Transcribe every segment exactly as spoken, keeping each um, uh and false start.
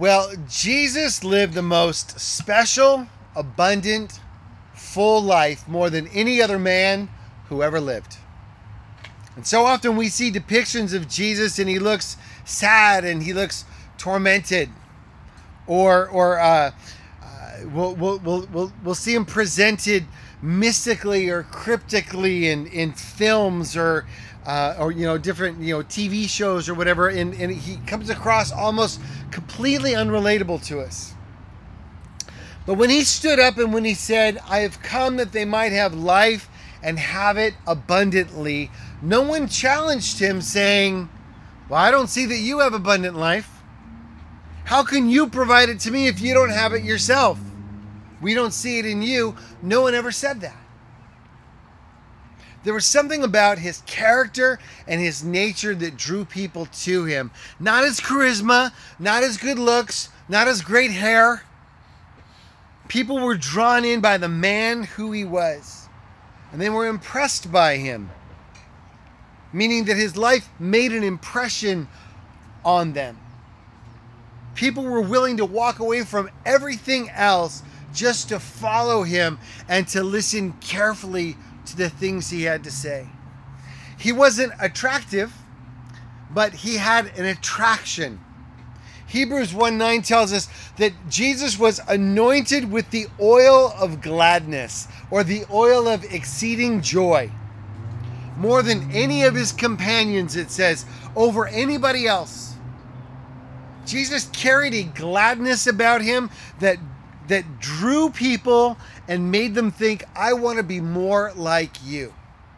Well, Jesus lived the most special, abundant, full life more than any other man who ever lived. And so often we see depictions of Jesus and he looks sad and he looks tormented. Or or uh, uh, we'll, we'll, we'll, we'll, we'll see him presented mystically or cryptically in, in films or Uh, or you know different you know T V shows or whatever, and, and he comes across almost completely unrelatable to us. But when he stood up and when he said, "I have come that they might have life and have it abundantly," no one challenged him saying, "Well, I don't see that you have abundant life. How can you provide it to me if you don't have it yourself? We don't see it in you." No one ever said that. There was something about his character and his nature that drew people to him. Not his charisma, not his good looks, not his great hair. People were drawn in by the man who he was, and they were impressed by him, meaning that his life made an impression on them. People were willing to walk away from everything else just to follow him and to listen carefully to the things he had to say. He wasn't attractive, but he had an attraction. Hebrews one nine tells us that Jesus was anointed with the oil of gladness, or the oil of exceeding joy. More than any of his companions, it says, over anybody else. Jesus carried a gladness about him that that drew people and made them think, "I want to be more like you."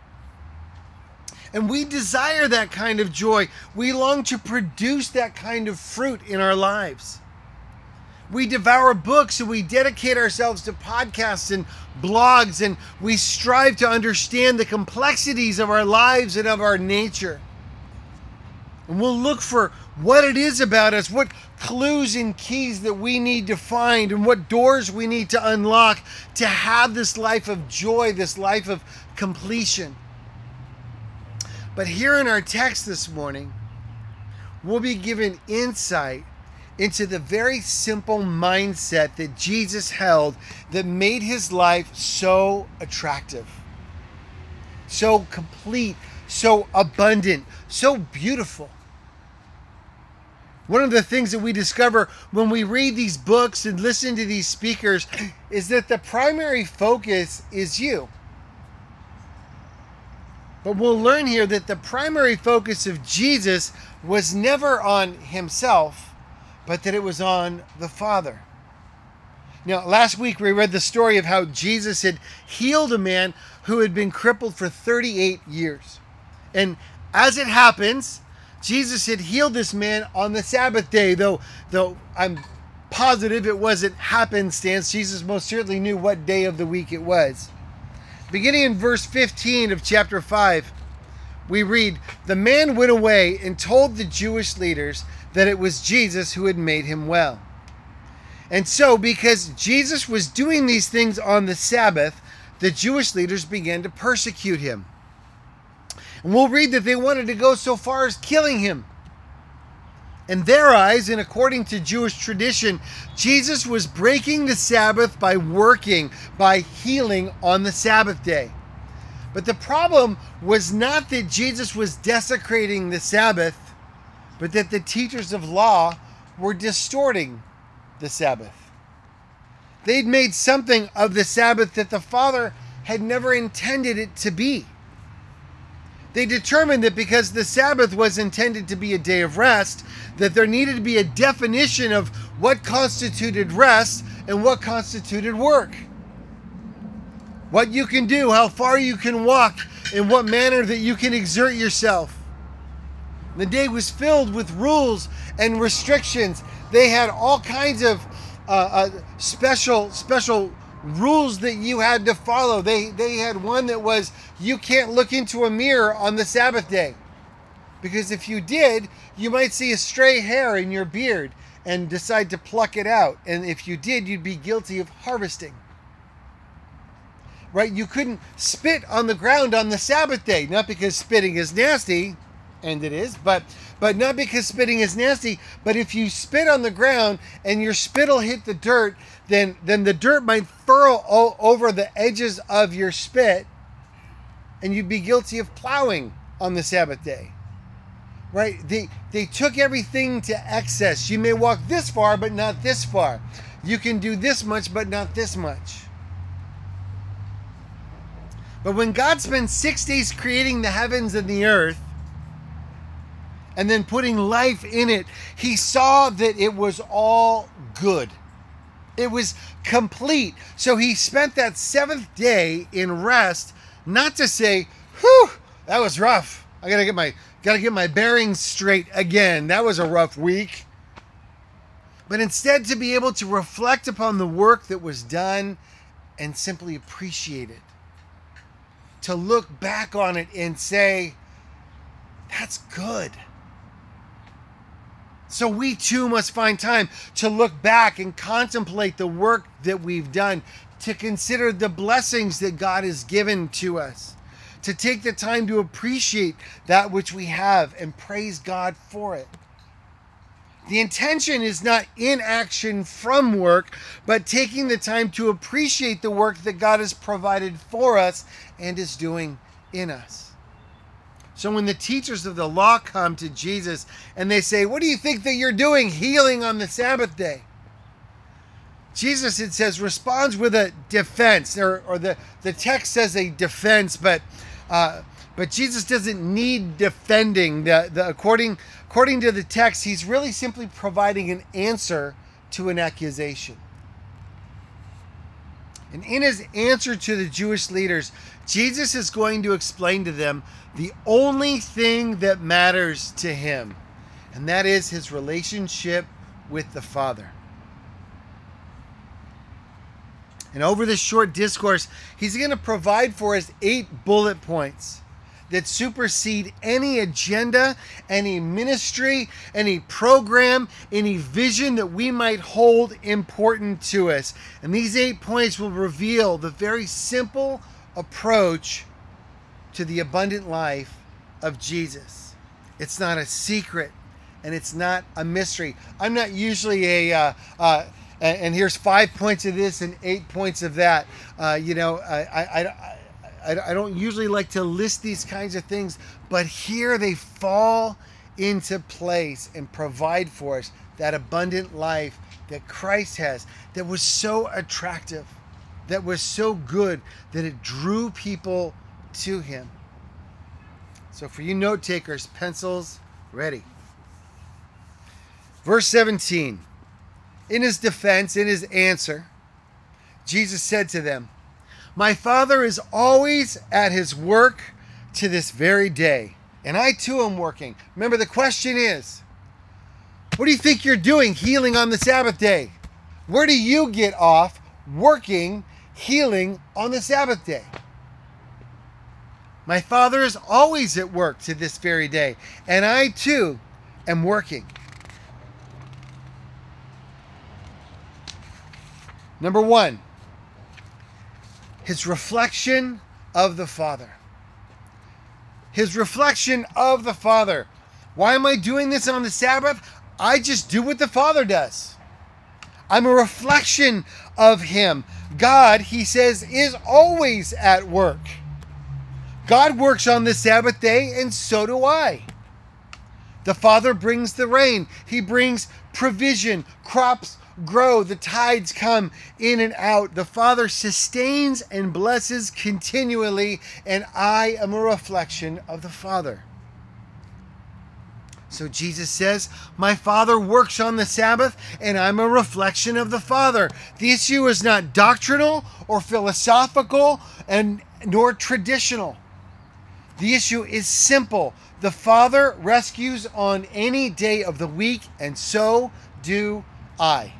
And we desire that kind of joy. We long to produce that kind of fruit in our lives. We devour books and we dedicate ourselves to podcasts and blogs, and we strive to understand the complexities of our lives and of our nature. And we'll look for what it is about us, what clues and keys that we need to find, and what doors we need to unlock to have this life of joy, this life of completion. But here in our text this morning, we'll be given insight into the very simple mindset that Jesus held that made his life so attractive, so complete, so abundant, so beautiful. One of the things that we discover when we read these books and listen to these speakers is that the primary focus is you. But we'll learn here that the primary focus of Jesus was never on himself, but that it was on the Father. Now, last week we read the story of how Jesus had healed a man who had been crippled for thirty-eight years. And as it happens, Jesus had healed this man on the Sabbath day, though, though I'm positive it wasn't happenstance. Jesus most certainly knew what day of the week it was. Beginning in verse fifteen of chapter five, we read, "The man went away and told the Jewish leaders that it was Jesus who had made him well. And so, because Jesus was doing these things on the Sabbath, the Jewish leaders began to persecute him." And we'll read that they wanted to go so far as killing him. In their eyes, and according to Jewish tradition, Jesus was breaking the Sabbath by working, by healing on the Sabbath day. But the problem was not that Jesus was desecrating the Sabbath, but that the teachers of law were distorting the Sabbath. They'd made something of the Sabbath that the Father had never intended it to be. They determined that because the Sabbath was intended to be a day of rest, that there needed to be a definition of what constituted rest and what constituted work. What you can do, how far you can walk, in what manner that you can exert yourself. The day was filled with rules and restrictions. They had all kinds of uh, uh, special special rules that you had to follow. They they had one that was, you can't look into a mirror on the Sabbath day, because if you did, you might see a stray hair in your beard and decide to pluck it out, and if you did, you'd be guilty of harvesting. Right? You couldn't spit on the ground on the Sabbath day, not because spitting is nasty, and it is, but but not because spitting is nasty, but if you spit on the ground and your spit will hit the dirt, then then the dirt might furrow all over the edges of your spit, and you'd be guilty of plowing on the Sabbath day. Right? They they took everything to excess. You may walk this far, but not this far. You can do this much, but not this much. But when God spent six days creating the heavens and the earth, and then putting life in it, he saw that it was all good. It was complete. So he spent that seventh day in rest, not to say, whew, that was rough. I gotta get my gotta get my bearings straight again. That was a rough week. But instead to be able to reflect upon the work that was done and simply appreciate it. To look back on it and say, that's good. So we too must find time to look back and contemplate the work that we've done, to consider the blessings that God has given to us, to take the time to appreciate that which we have and praise God for it. The intention is not inaction from work, but taking the time to appreciate the work that God has provided for us and is doing in us. So when the teachers of the law come to Jesus and they say, what do you think that you're doing healing on the Sabbath day? Jesus, it says, responds with a defense, or, or the, the text says a defense, but uh, but Jesus doesn't need defending. The, the, according, according to the text, he's really simply providing an answer to an accusation. And in his answer to the Jewish leaders, Jesus is going to explain to them the only thing that matters to him, and that is his relationship with the Father. And over this short discourse, he's going to provide for us eight bullet points that supersede any agenda, any ministry, any program, any vision that we might hold important to us. And these eight points will reveal the very simple approach to the abundant life of Jesus. It's not a secret, and it's not a mystery. I'm not usually a uh, uh, and here's five points of this and eight points of that. Uh, you know, I, I, I, I, I don't usually like to list these kinds of things, but here they fall into place and provide for us that abundant life that Christ has, that was so attractive, that was so good, that it drew people to him. So for you note takers, pencils ready. Verse seventeen. In his defense, in his answer, Jesus said to them, my Father is always at his work to this very day, and I too am working. Remember, the question is, what do you think you're doing healing on the Sabbath day? Where do you get off working, healing on the Sabbath day? My Father is always at work to this very day, and I too am working. Number one, his reflection of the Father. His reflection of the Father. Why am I doing this on the Sabbath? I just do what the Father does. I'm a reflection of him. God, he says, is always at work. God works on the Sabbath day, and so do I. The Father brings the rain. He brings provision. Crops grow. The tides come in and out. The Father sustains and blesses continually, and I am a reflection of the Father. So Jesus says, my Father works on the Sabbath, and I'm a reflection of the Father. The issue is not doctrinal or philosophical and nor traditional. The issue is simple. The Father rescues on any day of the week, and so do I.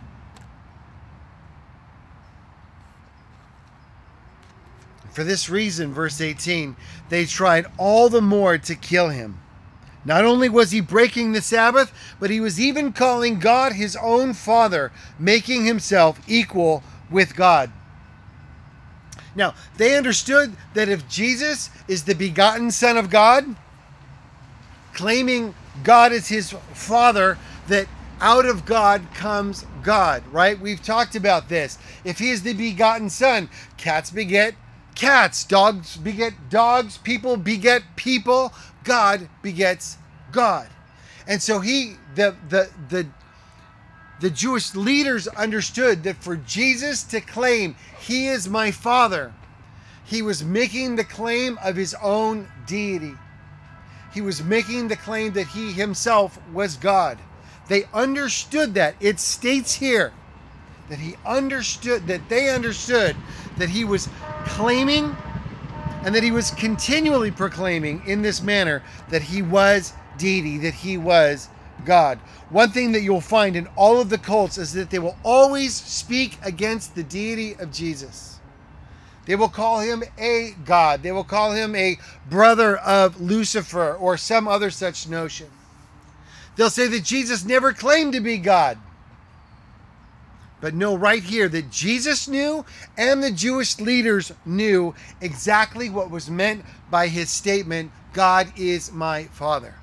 For this reason, verse eighteen, they tried all the more to kill him. Not only was he breaking the Sabbath, but he was even calling God his own Father, making himself equal with God. Now, they understood that if Jesus is the begotten Son of God, claiming God as his father, that out of God comes God, right? We've talked about this. If he is the begotten son, cats beget cats, dogs beget dogs, people beget people, God begets God. And so he, the the the the Jewish leaders understood that for Jesus to claim, he is my father, he was making the claim of his own deity. He was making the claim that he himself was God. They understood that. It states here that he understood, that they understood that he was claiming and that he was continually proclaiming in this manner that he was deity, that he was God. One thing that you'll find in all of the cults is that they will always speak against the deity of Jesus. They will call him a god. They will call him a brother of Lucifer or some other such notion. They'll say that Jesus never claimed to be God. But know right here that Jesus knew and the Jewish leaders knew exactly what was meant by his statement, God is my Father.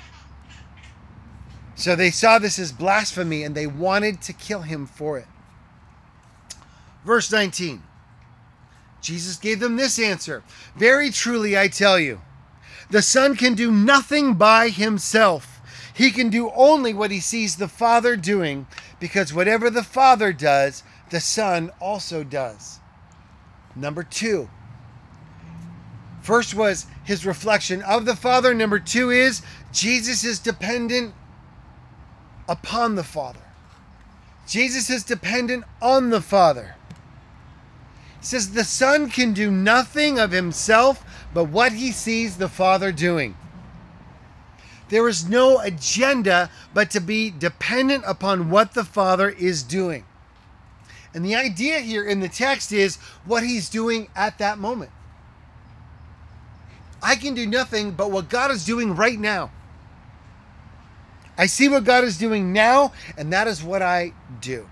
So they saw this as blasphemy and they wanted to kill him for it. Verse nineteen. Jesus gave them this answer. Very truly I tell you, the Son can do nothing by himself. He can do only what he sees the Father doing, because whatever the Father does, the Son also does. Number two. First was his reflection of the Father. Number two is Jesus is dependent upon the Father. Jesus is dependent on the Father. It says the Son can do nothing of himself but what he sees the Father doing. There is no agenda but to be dependent upon what the Father is doing. And the idea here in the text is what he's doing at that moment. I can do nothing but what God is doing right now. I see what God is doing now, and that is what I do.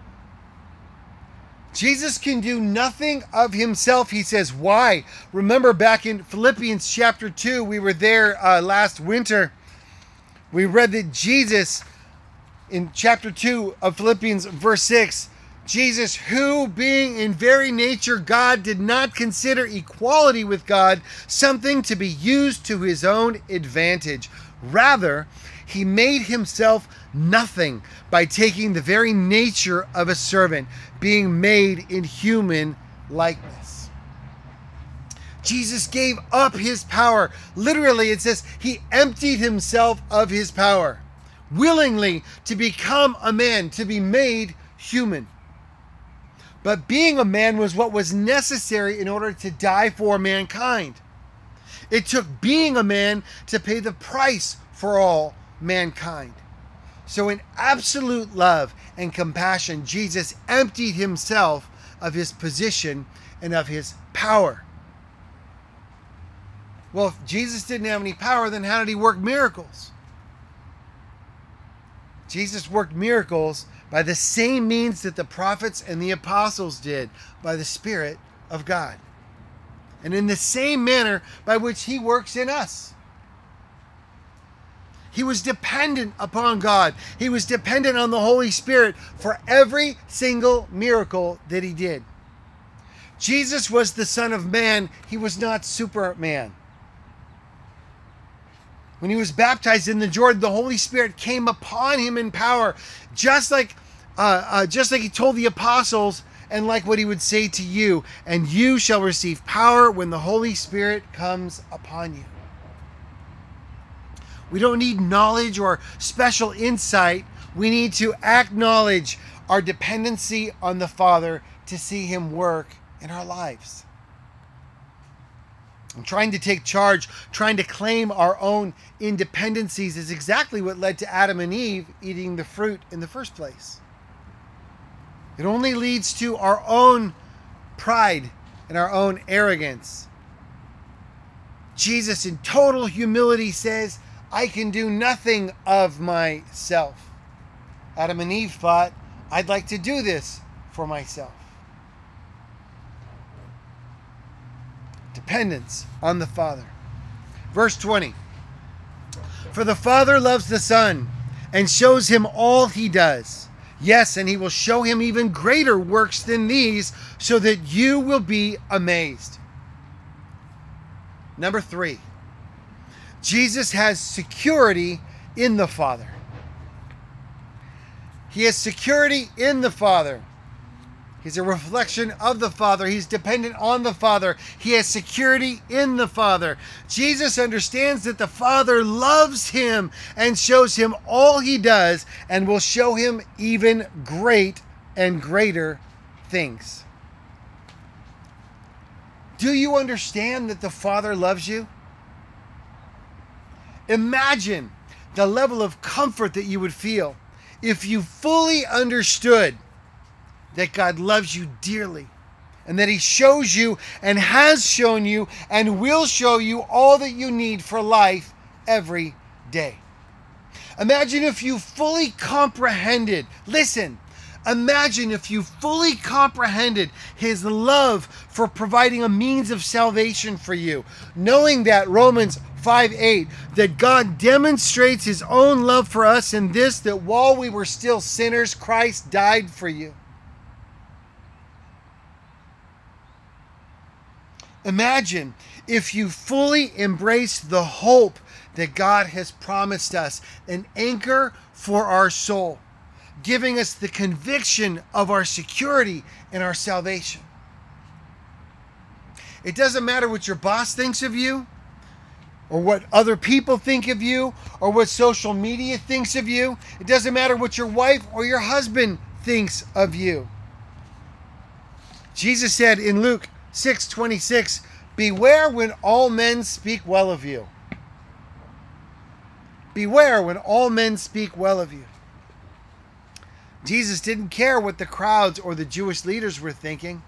Jesus can do nothing of himself. He says, why? Remember back in Philippians chapter two, we were there uh, last winter. We read that Jesus, in chapter two of Philippians, verse six, Jesus, who being in very nature God, did not consider equality with God something to be used to his own advantage. Rather, he made himself nothing by taking the very nature of a servant, being made in human likeness. Jesus gave up his power. Literally, it says he emptied himself of his power, willingly to become a man, to be made human. But being a man was what was necessary in order to die for mankind. It took being a man to pay the price for all mankind. So in absolute love and compassion, Jesus emptied himself of his position and of his power. Well, if Jesus didn't have any power, then how did he work miracles? Jesus worked miracles by the same means that the prophets and the apostles did, by the Spirit of God. And in the same manner by which he works in us. He was dependent upon God. He was dependent on the Holy Spirit for every single miracle that he did. Jesus was the Son of Man. He was not Superman. When he was baptized in the Jordan, the Holy Spirit came upon him in power, just like, uh, uh, just like he told the apostles, and like what he would say to you, and you shall receive power when the Holy Spirit comes upon you. We don't need knowledge or special insight. We need to acknowledge our dependency on the Father to see him work in our lives. And trying to take charge, trying to claim our own independencies is exactly what led to Adam and Eve eating the fruit in the first place. It only leads to our own pride and our own arrogance. Jesus, in total humility, says, I can do nothing of myself. Adam and Eve thought, I'd like to do this for myself. Dependence on the Father. Verse twenty. For the Father loves the Son and shows him all he does. Yes, and he will show him even greater works than these, so that you will be amazed. Number three, Jesus has security in the Father. He has security in the Father. He's a reflection of the Father. He's dependent on the Father. He has security in the Father. Jesus understands that the Father loves him and shows him all he does and will show him even great and greater things. Do you understand that the Father loves you? Imagine the level of comfort that you would feel if you fully understood that God loves you dearly and that he shows you and has shown you and will show you all that you need for life every day. Imagine if you fully comprehended, listen, imagine if you fully comprehended his love for providing a means of salvation for you, knowing that Romans five eight, that God demonstrates his own love for us in this, that while we were still sinners, Christ died for you. Imagine if you fully embrace the hope that God has promised us, an anchor for our soul, giving us the conviction of our security and our salvation. It doesn't matter what your boss thinks of you, or what other people think of you, or what social media thinks of you. It doesn't matter what your wife or your husband thinks of you. Jesus said in Luke six twenty-six, beware when all men speak well of you. Beware when all men speak well of you. Jesus didn't care what the crowds or the Jewish leaders were thinking.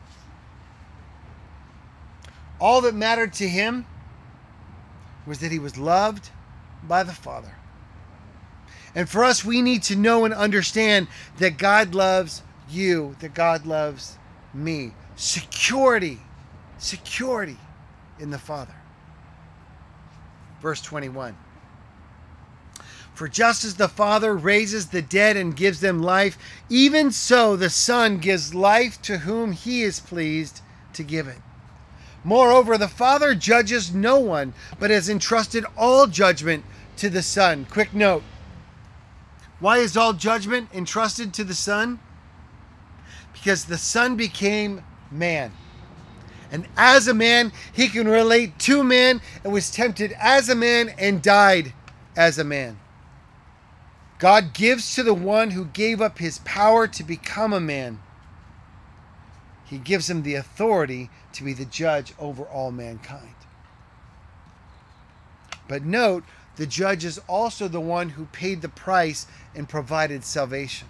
All that mattered to him was that he was loved by the Father. And for us, we need to know and understand that God loves you, that God loves me. Security, security in the Father. Verse twenty-one. For just as the Father raises the dead and gives them life, even so the Son gives life to whom he is pleased to give it. Moreover, the Father judges no one, but has entrusted all judgment to the Son. Quick note. Why is all judgment entrusted to the Son? Because the Son became man. And as a man, he can relate to man and was tempted as a man and died as a man. God gives to the one who gave up his power to become a man. He gives him the authority to be the judge over all mankind. But note, the judge is also the one who paid the price and provided salvation.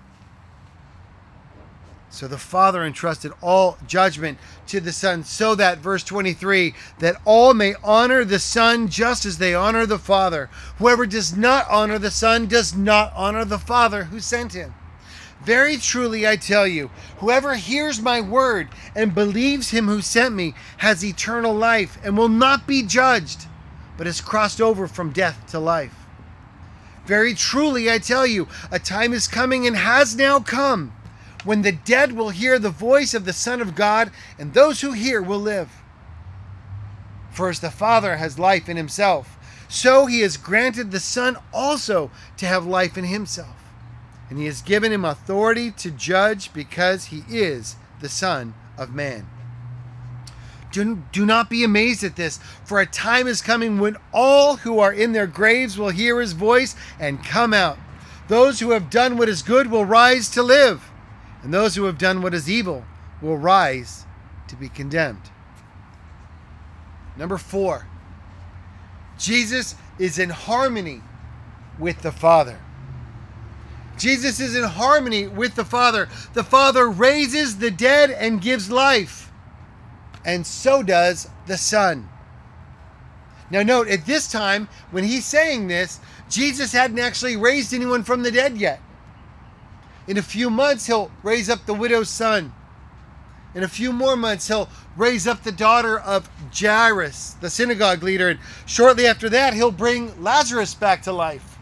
So the Father entrusted all judgment to the Son, so that, verse twenty-three, that all may honor the Son just as they honor the Father. Whoever does not honor the Son does not honor the Father who sent him. Very truly I tell you, whoever hears my word and believes him who sent me has eternal life and will not be judged, but has crossed over from death to life. Very truly I tell you, a time is coming and has now come, when the dead will hear the voice of the Son of God, and those who hear will live. For as the Father has life in himself, so he has granted the Son also to have life in himself. And he has given him authority to judge because he is the Son of Man. Do, do not be amazed at this, for a time is coming when all who are in their graves will hear his voice and come out. Those who have done what is good will rise to live, and those who have done what is evil will rise to be condemned. Number four, Jesus is in harmony with the Father. Jesus is in harmony with the Father. The Father raises the dead and gives life, and so does the Son. Now note, at this time, when he's saying this, Jesus hadn't actually raised anyone from the dead yet. In a few months, he'll raise up the widow's son. In a few more months, he'll raise up the daughter of Jairus, the synagogue leader, and shortly after that, he'll bring Lazarus back to life.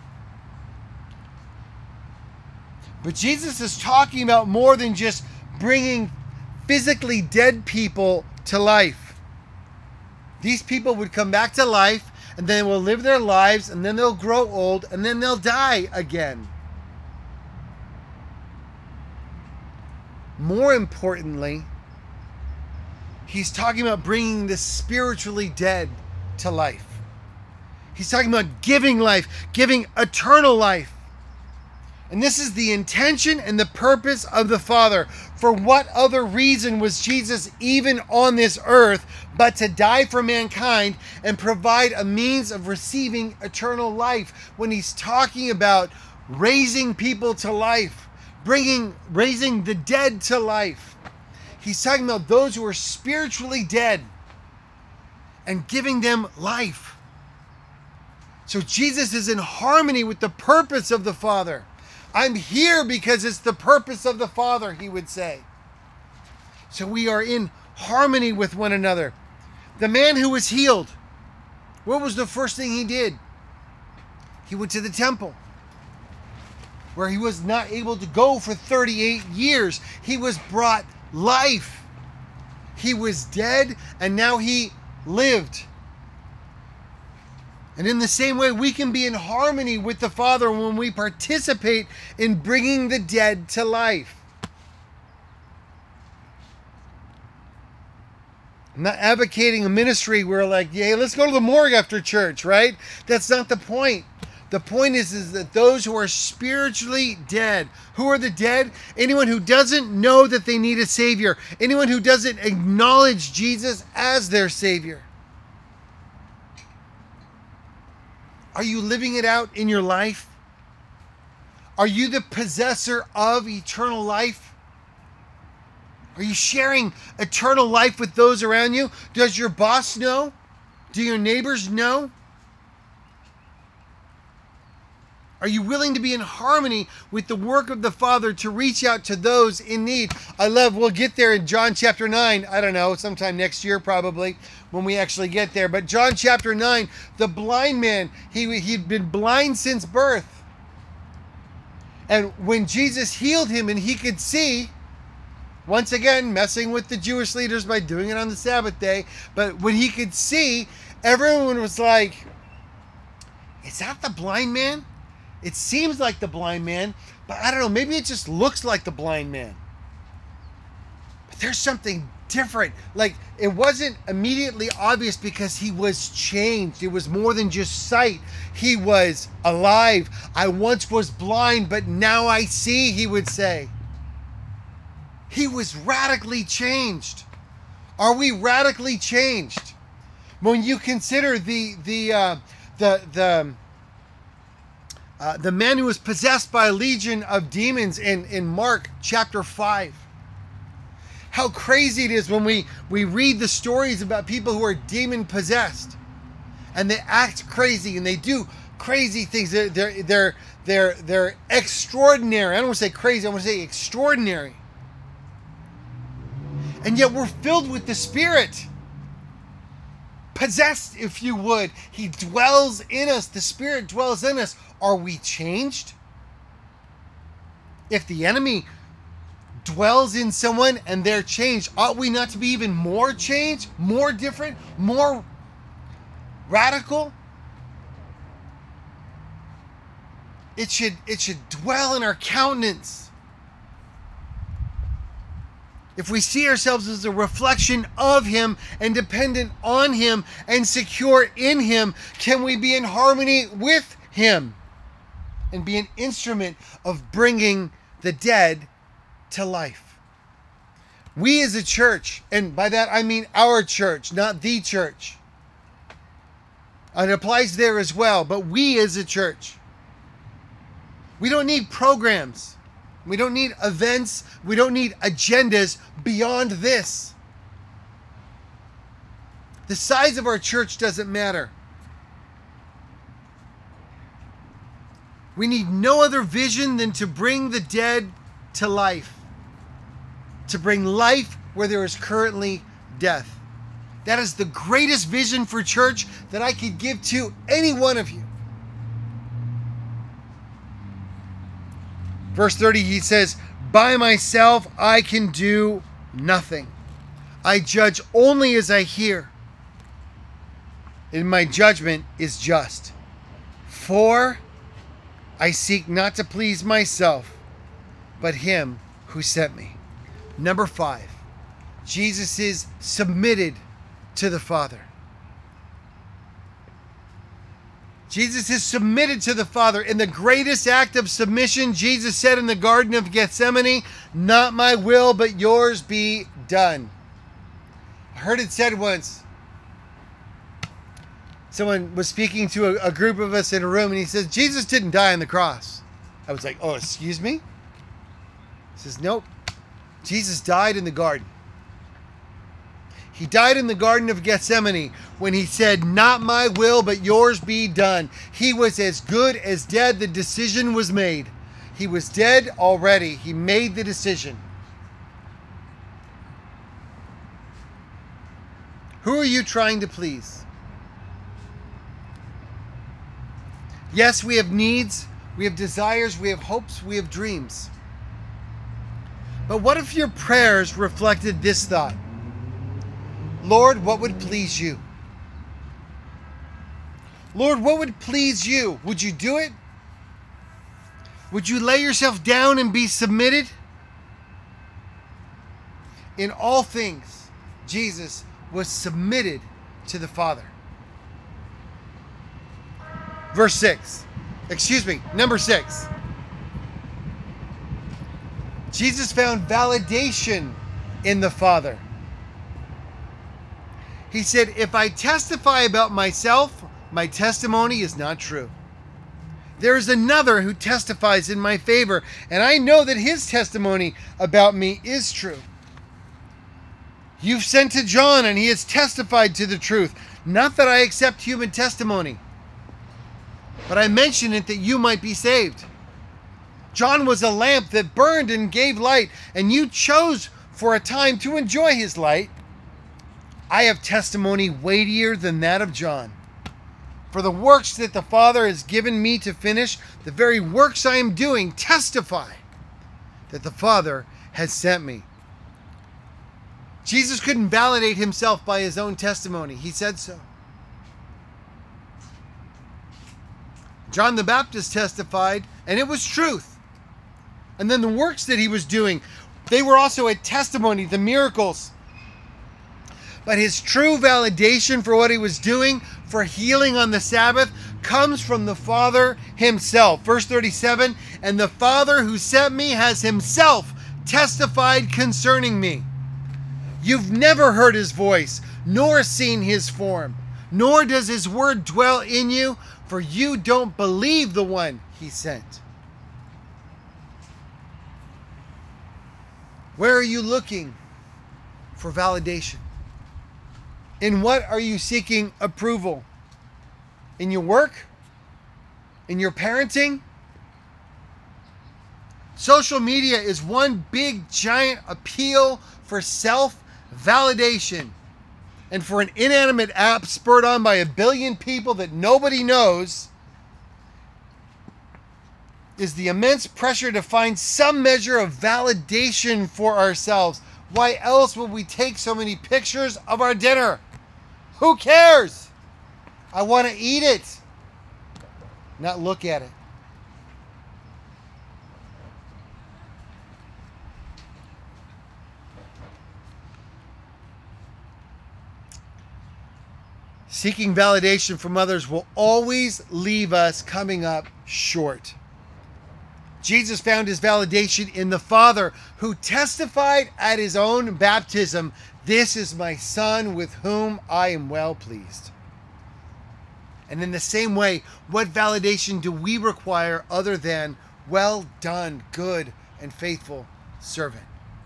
But Jesus is talking about more than just bringing physically dead people to life. These people would come back to life, and then will live their lives, and then they'll grow old, and then they'll die again. More importantly, he's talking about bringing the spiritually dead to life. He's talking about giving life, giving eternal life. And this is the intention and the purpose of the Father. For what other reason was Jesus even on this earth but to die for mankind and provide a means of receiving eternal life? When he's talking about raising people to life, bringing, raising the dead to life, he's talking about those who are spiritually dead and giving them life. So Jesus is in harmony with the purpose of the Father. I'm here because it's the purpose of the Father, he would say. So we are in harmony with one another. The man who was healed, what was the first thing he did? He went to the temple, where he was not able to go for thirty-eight years. He was brought life. He was dead, and now he lived. And in the same way, we can be in harmony with the Father when we participate in bringing the dead to life. I'm not advocating a ministry where like, yeah, let's go to the morgue after church, right? That's not the point. The point is, is that those who are spiritually dead, who are the dead? Anyone who doesn't know that they need a Savior. Anyone who doesn't acknowledge Jesus as their Savior. Are you living it out in your life? Are you the possessor of eternal life? Are you sharing eternal life with those around you? Does your boss know? Do your neighbors know? Are you willing to be in harmony with the work of the Father to reach out to those in need? I love, we'll get there in John chapter nine. I don't know, sometime next year probably when we actually get there. But John chapter nine, the blind man, he, he'd been blind since birth. And when Jesus healed him and he could see, once again, messing with the Jewish leaders by doing it on the Sabbath day, but when he could see, everyone was like, is that the blind man? It seems like the blind man, but I don't know, maybe it just looks like the blind man. But there's something different. Like, it wasn't immediately obvious because he was changed. It was more than just sight. He was alive. I once was blind, but now I see, he would say. He was radically changed. Are we radically changed? When you consider the, the, uh, the, the, Uh, the man who was possessed by a legion of demons in, in Mark chapter five. How crazy it is when we, we read the stories about people who are demon possessed and they act crazy and they do crazy things. They're, they're, they're, they're, they're extraordinary. I don't want to say crazy, I want to say extraordinary. And yet we're filled with the Spirit. Possessed, if you would. He dwells in us. The Spirit dwells in us. Are we changed? If the enemy dwells in someone and they're changed, ought we not to be even more changed, more different, more radical? It should, it should dwell in our countenance. If we see ourselves as a reflection of Him and dependent on Him and secure in Him, can we be in harmony with Him and be an instrument of bringing the dead to life? We as a church, and by that I mean our church, not the church. And it applies there as well, but we as a church, we don't need programs. We don't need events. We don't need agendas beyond this. The size of our church doesn't matter. We need no other vision than to bring the dead to life. To bring life where there is currently death. That is the greatest vision for church that I could give to any one of you. Verse thirty, he says, by myself I can do nothing. I judge only as I hear, and my judgment is just. For I seek not to please myself, but him who sent me. Number five, Jesus is submitted to the Father. Jesus is submitted to the Father. In the greatest act of submission, Jesus said in the Garden of Gethsemane, not my will, but yours be done. I heard it said once, someone was speaking to a, a group of us in a room, and he says, Jesus didn't die on the cross. I was like, oh, excuse me? He says, nope. Jesus died in the garden. He died in the Garden of Gethsemane when he said, not my will, but yours be done. He was as good as dead. The decision was made. He was dead already. He made the decision. Who are you trying to please? Yes, we have needs, we have desires, we have hopes, we have dreams. But what if your prayers reflected this thought? Lord, what would please you? Lord, what would please you? Would you do it? Would you lay yourself down and be submitted? In all things, Jesus was submitted to the Father. Verse six. Excuse me, number six. Jesus found validation in the Father. He said, if I testify about myself, my testimony is not true. There is another who testifies in my favor, and I know that his testimony about me is true. You've sent to John, and he has testified to the truth. Not that I accept human testimony, but I mention it that you might be saved. John was a lamp that burned and gave light, and you chose for a time to enjoy his light. I have testimony weightier than that of John. For the works that the Father has given me to finish, the very works I am doing, testify that the Father has sent me. Jesus couldn't validate himself by his own testimony. He said so. John the Baptist testified, and it was truth. And then the works that he was doing, they were also a testimony, the miracles. But his true validation for what he was doing, for healing on the Sabbath, comes from the Father himself. Verse thirty-seven, and the Father who sent me has himself testified concerning me. You've never heard his voice, nor seen his form, nor does his word dwell in you, for you don't believe the one he sent. Where are you looking for validation? In what are you seeking approval? In your work? In your parenting? Social media is one big giant appeal for self-validation. And for an inanimate app spurred on by a billion people that nobody knows is the immense pressure to find some measure of validation for ourselves. Why else would we take so many pictures of our dinner? Who cares? I want to eat it, not look at it. Seeking validation from others will always leave us coming up short. Jesus found his validation in the Father, who testified at his own baptism, "This is my Son with whom I am well pleased." And in the same way, what validation do we require other than, "Well done, good and faithful servant"?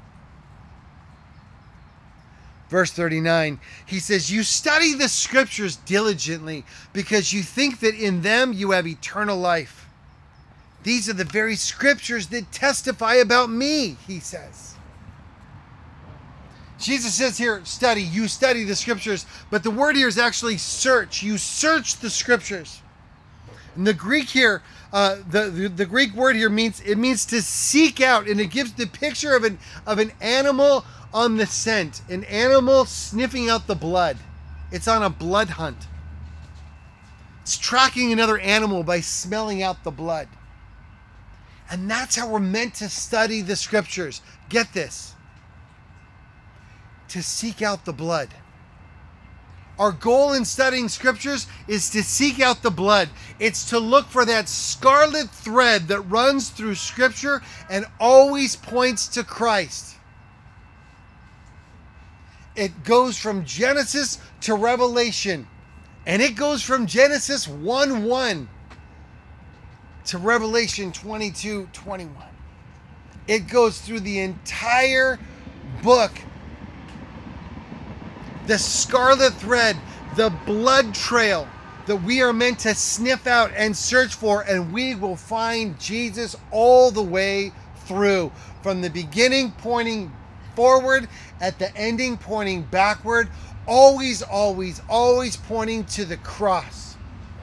Verse thirty-nine, he says, "You study the scriptures diligently because you think that in them you have eternal life. These are the very scriptures that testify about me," he says. Jesus says here, study. You study the scriptures. But the word here is actually search. You search the scriptures. And the Greek here, uh, the, the the Greek word here means it means to seek out, and it gives the picture of an of an animal on the scent, an animal sniffing out the blood. It's on a blood hunt. It's tracking another animal by smelling out the blood. And that's how we're meant to study the scriptures. Get this. To seek out the blood. Our goal in studying scriptures is to seek out the blood. It's to look for that scarlet thread that runs through scripture and always points to Christ. It goes from Genesis to Revelation. And it goes from Genesis one one to Revelation twenty-two twenty-one. It goes through the entire book. The scarlet thread, the blood trail that we are meant to sniff out and search for, and we will find Jesus all the way through. From the beginning pointing forward, at the ending pointing backward, always, always, always pointing to the cross.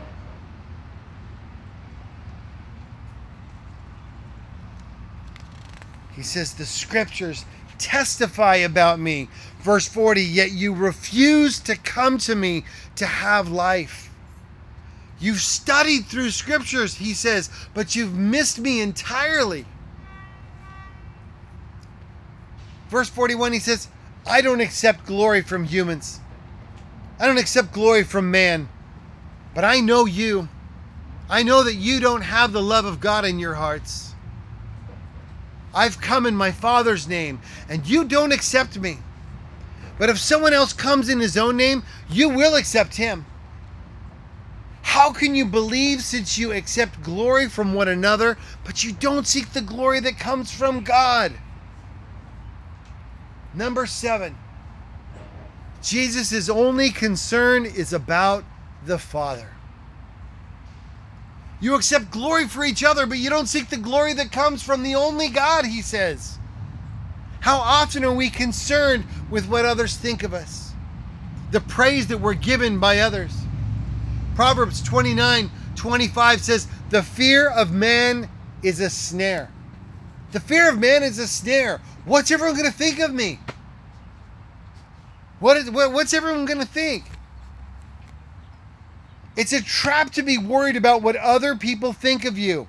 He says, the scriptures testify about me. Verse forty, yet you refuse to come to me to have life. You've studied through scriptures, he says, but you've missed me entirely. Verse forty-one, he says, I don't accept glory from humans. I don't accept glory from man. But I know you. I know that you don't have the love of God in your hearts. I've come in my Father's name, and you don't accept me. But if someone else comes in his own name, you will accept him. How can you believe since you accept glory from one another, but you don't seek the glory that comes from God? Number seven, Jesus' only concern is about the Father. You accept glory for each other, but you don't seek the glory that comes from the only God, he says. How often are we concerned with what others think of us? The praise that we're given by others. Proverbs twenty-nine twenty-five says, the fear of man is a snare. The fear of man is a snare. What's everyone going to think of me? What is, what, what's everyone going to think? It's a trap to be worried about what other people think of you.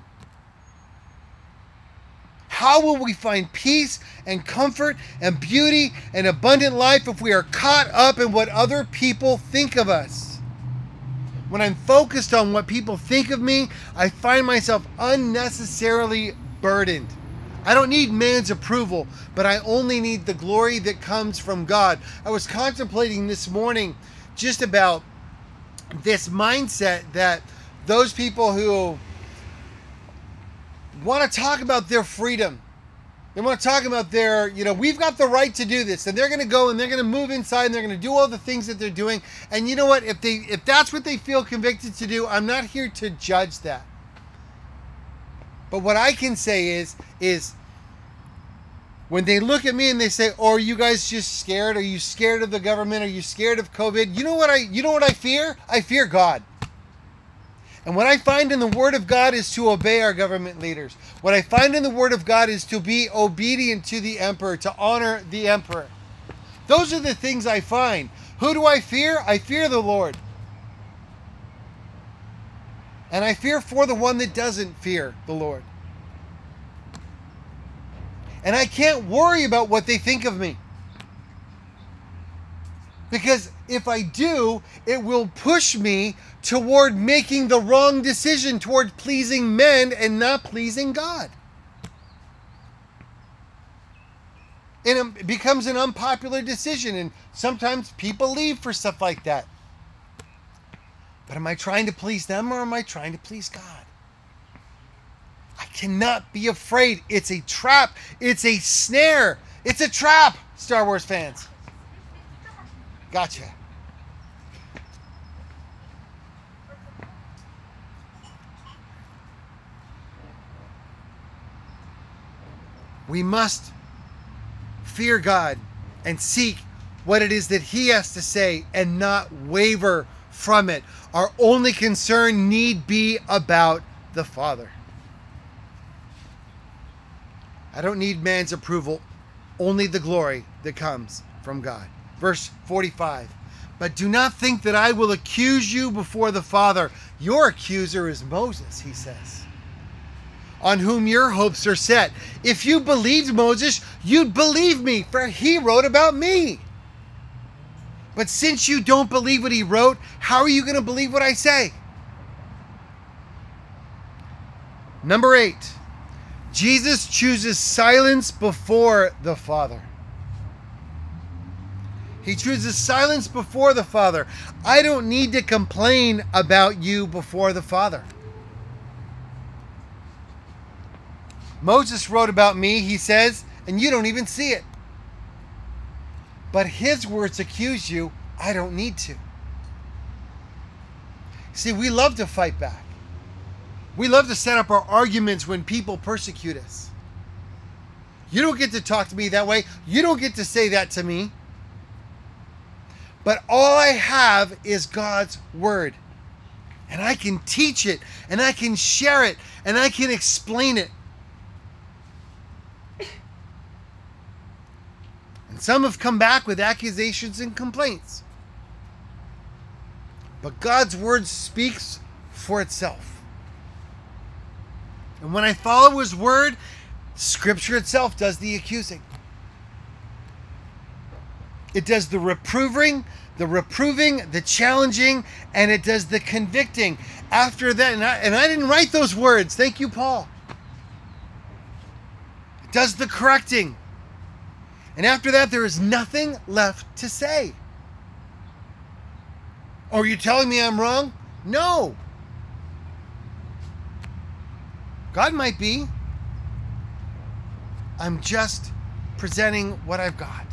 How will we find peace and comfort and beauty and abundant life if we are caught up in what other people think of us? When I'm focused on what people think of me, I find myself unnecessarily burdened. I don't need man's approval, but I only need the glory that comes from God. I was contemplating this morning just about this mindset that those people who want to talk about their freedom, they want to talk about their, you know, we've got the right to do this, and they're going to go and they're going to move inside and they're going to do all the things that they're doing. And you know what? If they, if that's what they feel convicted to do, I'm not here to judge that. But what I can say is, is when they look at me and they say, "Oh, are you guys just scared? Are you scared of the government? Are you scared of COVID?" You know what I you know what I fear? I fear God. And what I find in the Word of God is to obey our government leaders. What I find in the Word of God is to be obedient to the emperor, to honor the emperor. Those are the things I find. Who do I fear? I fear the Lord. And I fear for the one that doesn't fear the Lord. And I can't worry about what they think of me. Because if I do, it will push me toward making the wrong decision, toward pleasing men and not pleasing God. And it becomes an unpopular decision, and sometimes people leave for stuff like that. But am I trying to please them, or am I trying to please God? I cannot be afraid. It's a trap. It's a snare. It's a trap, Star Wars fans. Gotcha. We must fear God and seek what it is that he has to say and not waver from it. Our only concern need be about the Father. I don't need man's approval, only the glory that comes from God. Verse forty-five. But do not think that I will accuse you before the Father. Your accuser is Moses, he says, on whom your hopes are set. If you believed Moses, you'd believe me, for he wrote about me. But since you don't believe what he wrote, how are you going to believe what I say? Number eight, Jesus chooses silence before the Father. He chooses silence before the Father. I don't need to complain about you before the Father. Moses wrote about me, he says, and you don't even see it. But his words accuse you. I don't need to. See, we love to fight back. We love to set up our arguments when people persecute us. You don't get to talk to me that way. You don't get to say that to me. But all I have is God's word. And I can teach it, and I can share it, and I can explain it. And some have come back with accusations and complaints. But God's word speaks for itself. And when I follow his word, Scripture itself does the accusing. It does the reproving, the reproving, the challenging, and it does the convicting. After that, and I, and I didn't write those words. Thank you, Paul. It does the correcting. And after that, there is nothing left to say. Are you telling me I'm wrong? No. God might be. I'm just presenting what I've got.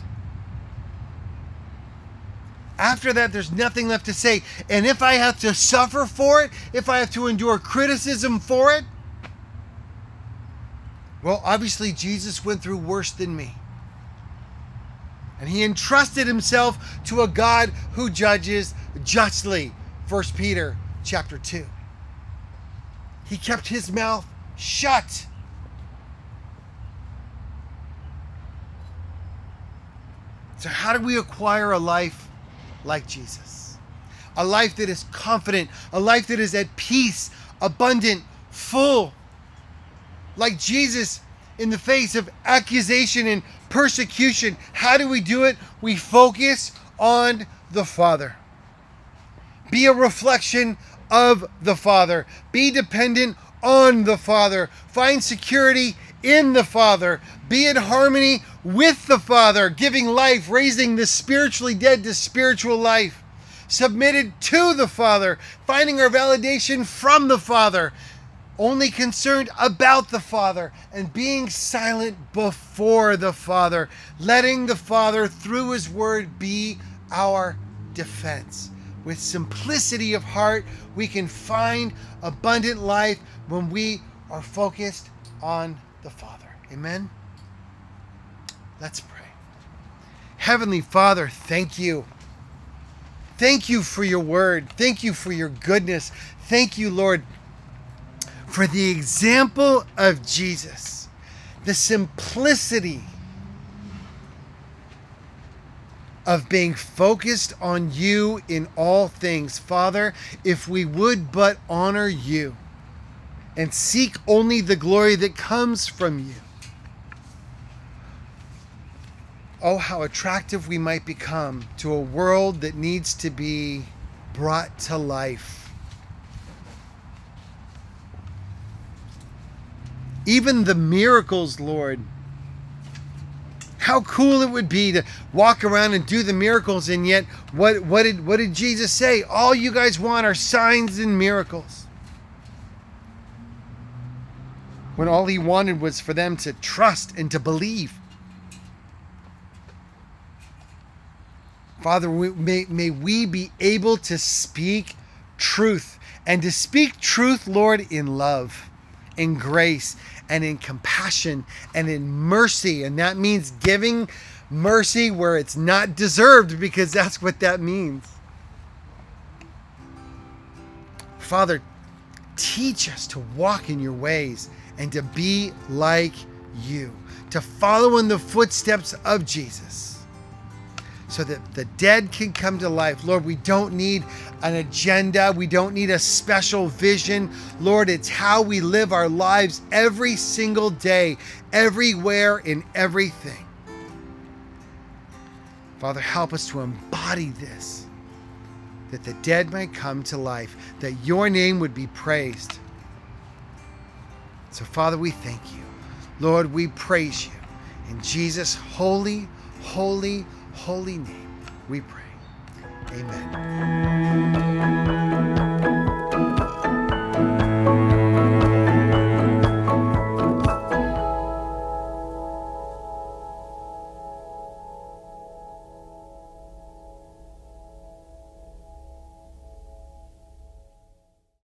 After that, there's nothing left to say. And if I have to suffer for it, if I have to endure criticism for it, well, obviously Jesus went through worse than me. And he entrusted himself to a God who judges justly. First Peter chapter two. He kept his mouth shut. So how do we acquire a life like Jesus? A life that is confident, a life that is at peace, abundant, full. Like Jesus in the face of accusation and persecution. How do we do it? We focus on the Father. Be a reflection of the Father. Be dependent on the Father. Find security in the Father. Be in harmony with the Father, giving life, raising the spiritually dead to spiritual life. Submitted to the Father, finding our validation from the Father. Only concerned about the Father and being silent before the Father. Letting the Father, through his word, be our defense. With simplicity of heart, we can find abundant life when we are focused on the Father. Amen? Let's pray. Heavenly Father, thank you. Thank you for your word. Thank you for your goodness. Thank you, Lord, for the example of Jesus. The simplicity of being focused on you in all things. Father, if we would but honor you and seek only the glory that comes from you, oh, how attractive we might become to a world that needs to be brought to life. Even the miracles, Lord. How cool it would be to walk around and do the miracles, and yet what, what did what did Jesus say? All you guys want are signs and miracles. When all he wanted was for them to trust and to believe. Father, we, may, may we be able to speak truth, and to speak truth, Lord, in love, in grace, and in compassion, and in mercy. And that means giving mercy where it's not deserved, because that's what that means. Father, teach us to walk in your ways and to be like you, to follow in the footsteps of Jesus, so that the dead can come to life. Lord, we don't need an agenda. We don't need a special vision. Lord, it's how we live our lives every single day, everywhere, in everything. Father, help us to embody this, that the dead might come to life, that your name would be praised. So, Father, we thank you. Lord, we praise you. In Jesus' holy, holy, holy name, we pray. Amen.